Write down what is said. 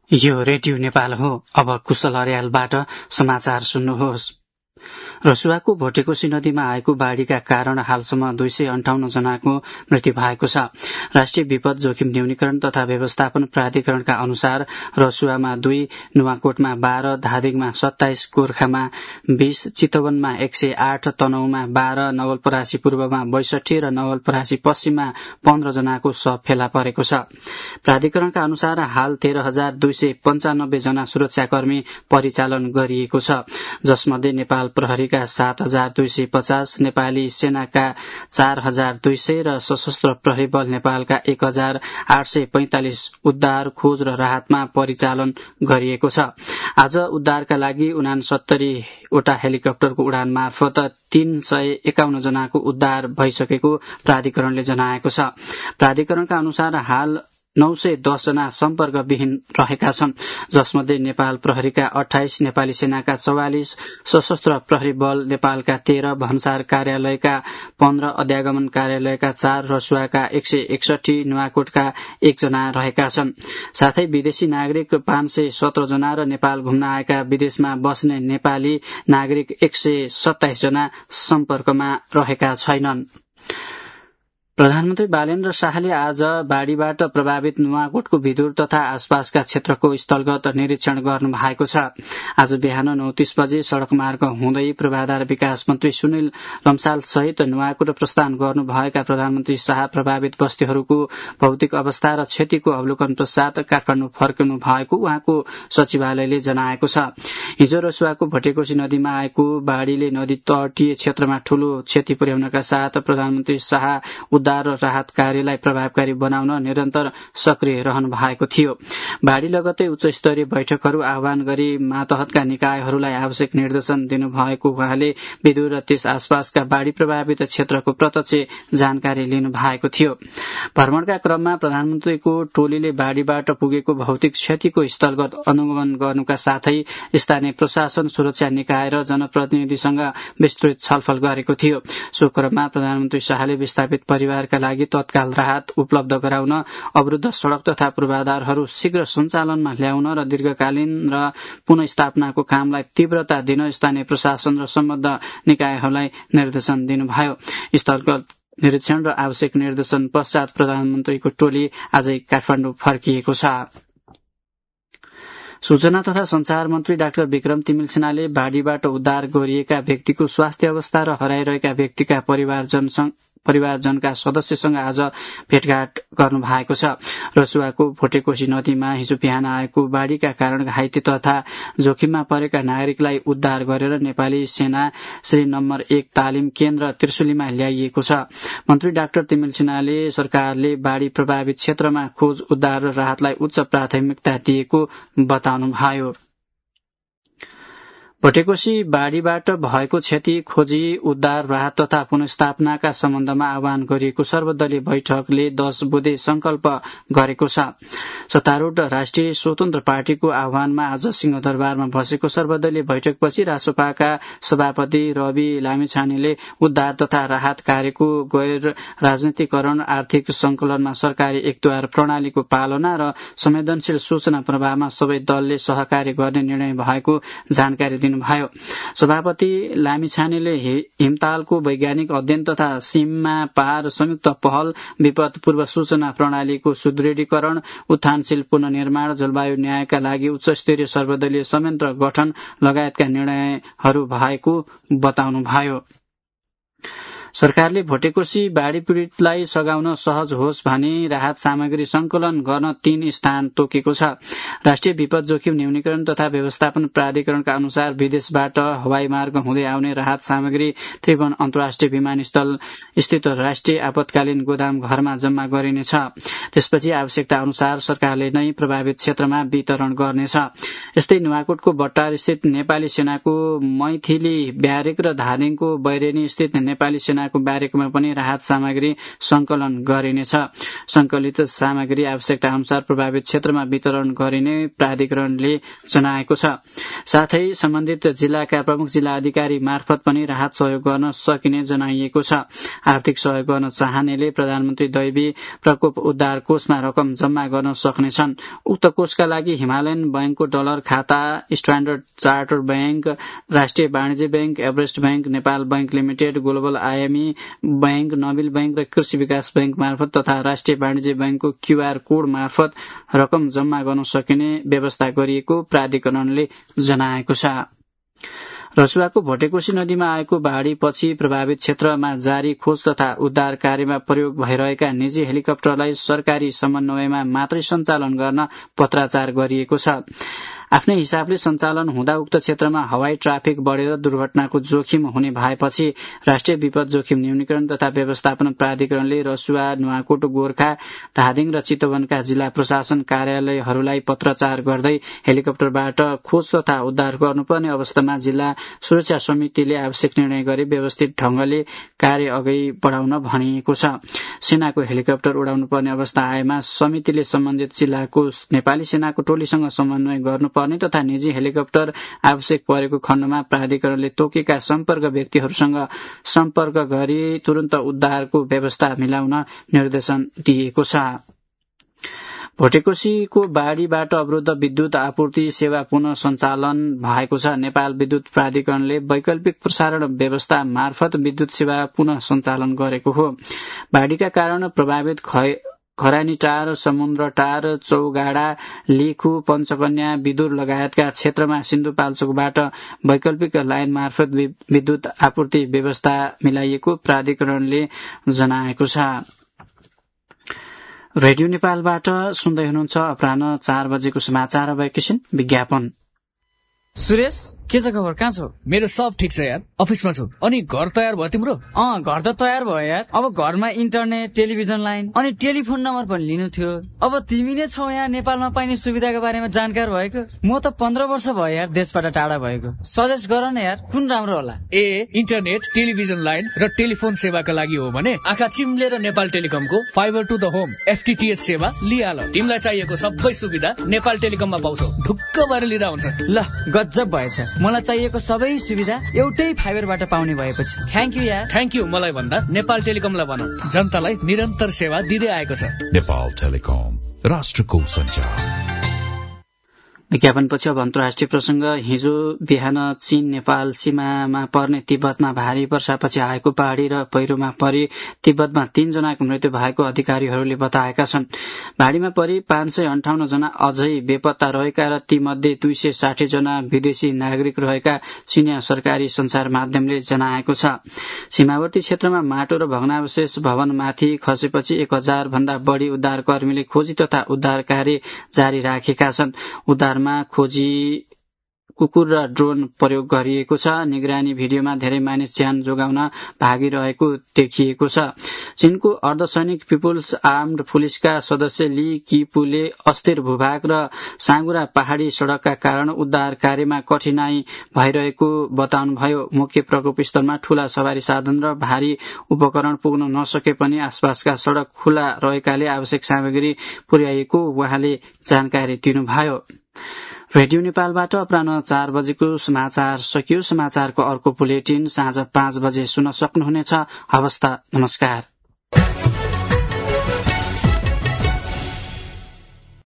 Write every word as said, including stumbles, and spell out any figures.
यो रेडियो नेपाल हो। अब कुशल अर्यालबाट समाचार सुन्नुहोस्। रसुवाको भोटेकोशी नदीमा आएको बाढ़ीका कारण हालसम्म दुई सय अन्ठाउन्न जनाको मृत्यु भएको छ। राष्ट्रिय विपद जोखिम न्यूनीकरण तथा व्यवस्थापन प्राधिकरणका अनुसार रसुवामा दुई, नुवाकोटमा बाह्र, धादिङमा सत्ताइस, गोर्खामा बीस, चितवनमा एक सय आठ, तनहुमा बाह्र, नवलपरासी पूर्वमा बैसठी र नवलपरासी पश्चिममा पन्ध्र जनाको शव फेला परेको छ। प्राधिकरणका अनुसार हाल तेह्र हजार दुई सय पञ्चानब्बे जना सुरक्षाकर्मी परिचालन गरिएको छ, जसमध्ये नेपाल प्रहरीका सात हजार दुई सय पचास, नेपाली सेनाका चार हजार दुई सय र सशस्त्र प्रहरी बल नेपालका एक हजार आठ सय पैंतालिस उद्धार, खोज र राहतमा परिचालन गरिएको छ। आज उद्धारका लागि उनासत्तरी वटा हेलिकप्टरको उडान मार्फत तीन सय एकाउन्न जनाको उद्धार भइसकेको प्राधिकरणले जनाएको छ। प्राधिकरणका अनुसार हाल नौ सय दस जना सम्पर्कविहीन रहेका छन्, जसमध्ये नेपाल प्रहरीका अठाइस, नेपाली सेनाका चौवालिस, सशस्त्र प्रहरी बल नेपालका तेह्र, भन्सार कार्यालयका पन्ध्र, अध्यागमन कार्यालयका चार, रसुवाका एक सय एकसठी, नुवाकोटका एकजना रहेका छन्। साथै विदेशी नागरिक पाँच सय सत्र जना र नेपाल घुम्न आएका विदेशमा बस्ने नेपाली नागरिक एक सय सत्ताइस जना सम्पर्कमा रहेका छैनन्। प्रधानमन्त्री बालेन्द्र शाहले आज बाढ़ीबाट प्रभावित नुवाकोटको भिदुर तथा आसपासका क्षेत्रको स्थलगत निरीक्षण गर्नु भएको छ। आज बिहान नौ तीस बजे सड़क मार्ग हुँदै पूर्वाधार विकास मन्त्री सुनिल लम्साल सहित नुवाकोट प्रस्थान गर्नुभएका प्रधानमन्त्री शाह प्रभावित बस्तीहरूको भौतिक अवस्था र क्षतिको अवलोकन पश्चात काठमाडौँ फर्किनु भएको उहाँको सचिवालयले जनाएको छ। हिजो रसुवाको भोटेकोशी नदीमा आएको बाढ़ीले नदी तटीय क्षेत्रमा ठूलो क्षति पुर्याउनका साथ प्रधानमन्त्री शाह उद्धार र राहत कार्यलाई प्रभावकारी बनाउन निरन्तर सक्रिय रहनु भएको थियो। बाढ़ी लगतै उच्च स्तरीय बैठकहरू आह्वान गरी मातहतका निकायहरूलाई आवश्यक निर्देशन दिनुभएको उहाँले विदुर र त्यस आसपासका बाढ़ी प्रभावित क्षेत्रको प्रत्यक्ष जानकारी लिनु भएको थियो। भ्रमणका क्रममा प्रधानमन्त्रीको टोलीले बाढ़ीबाट पुगेको भौतिक क्षतिको स्थलगत अनुगमन गर्नुका साथै स्थानीय प्रशासन, सुरक्षा निकाय र जनप्रतिनिधिसँग विस्तृत छलफल गरेको थियो। सो क्रममा प्रधानमन्त्री शाहले विस्थापित परिवार का लागि तत्काल राहत उपलब्ध गराउन, अवरुद्ध सड़क तथा पूर्वाधारहरू शीघ्र सञ्चालनमा ल्याउन र दीर्घकालीन र पुनःस्थापनाको कामलाई तीव्रता दिन स्थानीय प्रशासन र सम्बद्ध निकायहरूलाई निर्देशन दिनुभयो। स्थलगत निरीक्षण र आवश्यक निर्देशन पश्चात प्रधानमन्त्रीको टोली आजै काठमाडौँ फर्किएको छ। सूचना तथा संचार मन्त्री डाक्टर विक्रम तिमिल सिन्हाले बाढ़ीबाट उद्धार गरिएका व्यक्तिको स्वास्थ्य अवस्था र हराइरहेका व्यक्तिका परिवारजन परिवारजनका सदस्यसँग आज भेटघाट गर्नु भएको छ। रसुवाको भोटेकोशी नदीमा हिजो बिहान आएको बाढ़ीका कारण घाइते तथा जोखिममा परेका नागरिकलाई उद्धार गरेर नेपाली सेना श्री नम्बर एक तालिम केन्द्र त्रिशुलीमा ल्याइएको छ। मन्त्री डाक्टर तिमिल सिन्हाले सरकारले बाढ़ी प्रभावित क्षेत्रमा खोज, उद्धार र राहतलाई उच्च प्राथमिकता दिएको बताउनुभयो। भोटेकोशी बाढ़ीबाट भएको क्षति, खोजी, उद्धार, राहत तथा पुनःस्थापनाका सम्बन्धमा आह्वान गरिएको सर्वदलीय बैठकले दश बुँदे संकल्प गरेको छ। सत्तारूढ़ राष्ट्रिय स्वतन्त्र पार्टीको आह्वानमा आज सिंहदरबारमा बसेको सर्वदलीय बैठकपछि रासोपाका सभापति रवि लामिछानेले उद्धार तथा राहत कार्यको गैर राजनीतिकरण, आर्थिक संकलनमा सरकारी एकद्वार प्रणालीको पालना र संवेदनशील सूचना प्रवाहमा सबै दलले सहकार्य गर्ने निर्णय भएको जानकारी दिनुभयो। सभापति लामिछानेले हिमतालको वैज्ञानिक अध्ययन तथा सीमा पार संयुक्त पहल, विपद पूर्व सूचना प्रणालीको सुदृढीकरण, उत्थानशील पुनर्निर्माण, जलवायु न्यायका लागि उच्च स्तरीय सर्वदलीय संयन्त्र गठन लगायतका निर्णयहरू भएको बताउनुभयो। सरकारले भोटेकोशी बाढ़ी पीड़ितलाई सघाउन सहज होस् भनी राहत सामग्री संकलन गर्न तीन स्थान तोकेको छ। राष्ट्रिय विपद जोखिम न्यूनीकरण तथा व्यवस्थापन प्राधिकरणका अनुसार विदेशबाट हवाई मार्ग हुँदै आउने राहत सामग्री त्रिभुवन अन्तर्राष्ट्रिय विमानस्थल स्थित राष्ट्रिय आपतकालीन गोदाम घरमा जम्मा गरिनेछ। त्यसपछि आवश्यकता अनुसार सरकारले नै प्रभावित क्षेत्रमा वितरण गर्नेछ। यस्तै नुवाकोटको बट्टार स्थित नेपाली सेनाको मैथिली ब्यारेक र धादिङको बैरेनी स्थित नेपाली सेना सेनाको ब्यारेकमा पनि राहत सामग्री संकलन गरिनेछ। संकलित सामग्री आवश्यकता अनुसार प्रभावित क्षेत्रमा वितरण गरिने प्राधिकरणले जनाएको छ। साथै सम्बन्धित जिल्लाका प्रमुख जिल्ला अधिकारी मार्फत पनि राहत सहयोग गर्न सकिने जनाइएको छ। आर्थिक सहयोग गर्न चाहनेले प्रधानमन्त्री दैवी प्रकोप उद्धार कोषमा रकम जम्मा गर्न सक्नेछन्। उक्त कोषका लागि हिमालयन बैंकको डलर खाता, स्ट्याण्डर्ड चार्टर बैंक, राष्ट्रिय वाणिज्य bank, Everest bank, Nepal bank limited, global IME bank, Nabil bank र कृषि विकास बैंक मार्फत तथा राष्ट्रिय वाणिज्य बैंकको क्यूआर कोड मार्फत रकम जम्मा गर्न सकिने व्यवस्था गरिएको प्राधिकरणले जनाएको छ। रसुवाको भोटेकोशी नदीमा आएको बाढ़ीपछि प्रभावित क्षेत्रमा जारी खोज तथा उद्धार कार्यमा प्रयोग भइरहेका निजी हेलिकप्टरलाई सरकारी समन्वयमा मात्रै सञ्चालन गर्न पत्राचार गरिएको छ। आफ्नै हिसाबले सञ्चालन हुँदा उक्त क्षेत्रमा हवाई ट्राफिक बढ़ेर दुर्घटनाको जोखिम हुने भएपछि राष्ट्रिय विपद जोखिम न्यूनीकरण तथा व्यवस्थापन प्राधिकरणले रसुवा, नुवाकोट, गोर्खा, धादिङ र चितवनका जिल्ला प्रशासन कार्यालयहरूलाई पत्राचार गर्दै हेलिकप्टरबाट खोज तथा उद्धार गर्नुपर्ने अवस्थामा जिल्ला सुरक्षा समितिले आवश्यक निर्णय गरी व्यवस्थित ढंगले कार्य अघि बढ़ाउन भनिएको छ। सेनाको हेलिकप्टर उडाउनुपर्ने अवस्था आएमा समितिले सम्बन्धित जिल्लाको नेपाली सेनाको टोलीसँग समन्वय गर्नु पर्ने तथा निजी हेलिकप्टर आवश्यक परेको खण्डमा प्राधिकरणले तोकेका सम्पर्क व्यक्तिहरूसँग सम्पर्क गरी तुरन्त उद्धारको व्यवस्था मिलाउन निर्देशन दिएको छ। भोटेकोशीको बाढ़ीबाट अवरुद्ध विद्युत आपूर्ति सेवा पुनः सञ्चालन भएको छ। नेपाल विद्युत प्राधिकरणले वैकल्पिक प्रसारण व्यवस्था मार्फत विद्युत सेवा पुनः सञ्चालन गरेको हो। बाढ़ीका कारण प्रभावित खरानीटार, समुद्रटार, चौगाडा, लिखु, पञ्चकन्या, विदुर लगायतका क्षेत्रमा सिन्धुपाल्चोकबाट वैकल्पिक लाइन मार्फत विद्युत आपूर्ति व्यवस्था मिलाइएको प्राधिकरणले जनाएको छ। रेडियो नेपालबाट सुन्दै हुनुहुन्छ अपराह्न चार बजेको समाचार। अब एकैछिन विज्ञापन। सुरेश, के छ खबर? कहाँ छौ? मेरो सब ठिक छ यार, अफिसमा छु। अनि घर तयार भयो तिम्रो? अँ, घर त तयार भयो यार। अब घरमा इन्टरनेट, टेलिभिजन लाइन अनि टेलिफोन नम्बर पनि लिनु थियो। अब तिमी नै छौ यहाँ नेपालमा पाइने सुविधाको बारेमा जानकार भएको। म त पन्ध्र वर्ष भयो यार देशबाट टाढा भएको। सजेस्ट गर न यार, कुन राम्रो होला? ए, इन्टरनेट, टेलिभिजन लाइन र टेलिफोन सेवाका लागि हो भने आँखा चिम्लेर नेपाल टेलिकमको fibre to the home FTTH सेवा लिहाल। तिमीलाई चाहिएको सबै सुविधा नेपाल टेलिकममा पाउँछौ। ढुक्क भएर लिँदा हुन्छ। ल, गजब भएछ। मलाई चाहिएको सबै सुविधा एउटै फाइबरबाट पाउने भएपछि थ्याङ्क यू यार। थ्याङ्क यू मलाई भन्दा नेपाल टेलिकमलाई भन, जनतालाई निरन्तर सेवा दिँदै आएको छ। नेपाल टेलिकम, राष्ट्रको सञ्चार। विज्ञापनपछि अब अन्तर्राष्ट्रिय प्रसंग। हिजो बिहान चीन नेपाल सीमामा पर्ने तिब्बतमा भारी वर्षापछि आएको पहाड़ी र पहिरोमा परि तिब्बतमा तीन जनाको मृत्यु भएको अधिकारीहरूले बताएका छन्। भाडीमा परि पाँच सय अन्ठाउन्न जना अझै बेपत्ता रहेका र ती मध्ये दुई सय साठी जना विदेशी नागरिक रहेका चीनिया सरकारी संचार माध्यमले जनाएको छ। सीमावर्ती क्षेत्रमा माटो र भग्नावशेष भवनमाथि खसेपछि एक हजार भन्दा बढ़ी उद्धारकर्मीले खोजी तथा उद्धार कार्य जारी राखेका छन्। उद्धार खोजी कुकुर र ड्रोन प्रयोग गरिएको छ। निगरानी भिडियोमा धेरै मानिस ज्यान जोगाउन भागिरहेको देखिएको छ। चीनको अर्धसैनिक पिपुल्स आर्म्ड पुलिसका सदस्य ली किपुले अस्थिर भूभाग र साँगुरा पहाड़ी सड़कका कारण उद्धार कार्यमा कठिनाई भइरहेको बताउनुभयो। मुख्य प्रकोप स्थलमा ठूला सवारी साधन र भारी उपकरण पुग्न नसके पनि आसपासका सड़क खुला रहेकाले आवश्यक सामग्री पुर्याइएको उहाँले जानकारी दिनुभयो। रेडियो नेपालबाट अपराह्न चार बजेको समाचार सकियो। समाचारको अर्को बुलेटिन साँझ पाँच बजे सुन्न सक्नुहुनेछ। हवस् त, नमस्कार।